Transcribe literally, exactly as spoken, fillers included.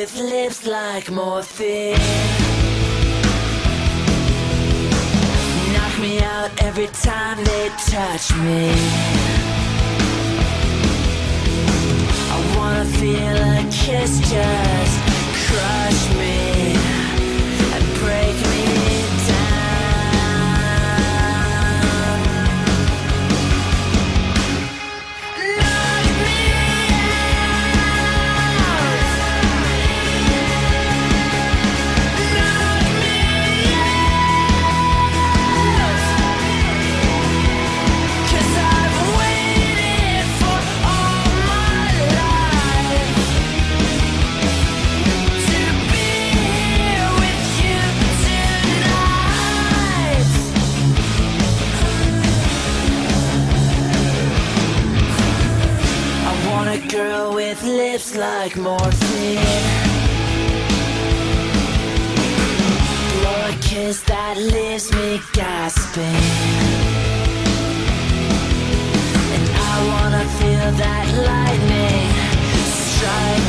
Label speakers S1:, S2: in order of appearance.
S1: with lips like morphine. Knock me out every time they touch me. I wanna feel a kiss just crush me and break me girl with lips like morphine. Blow a kiss that leaves me gasping. And I wanna feel that lightning strike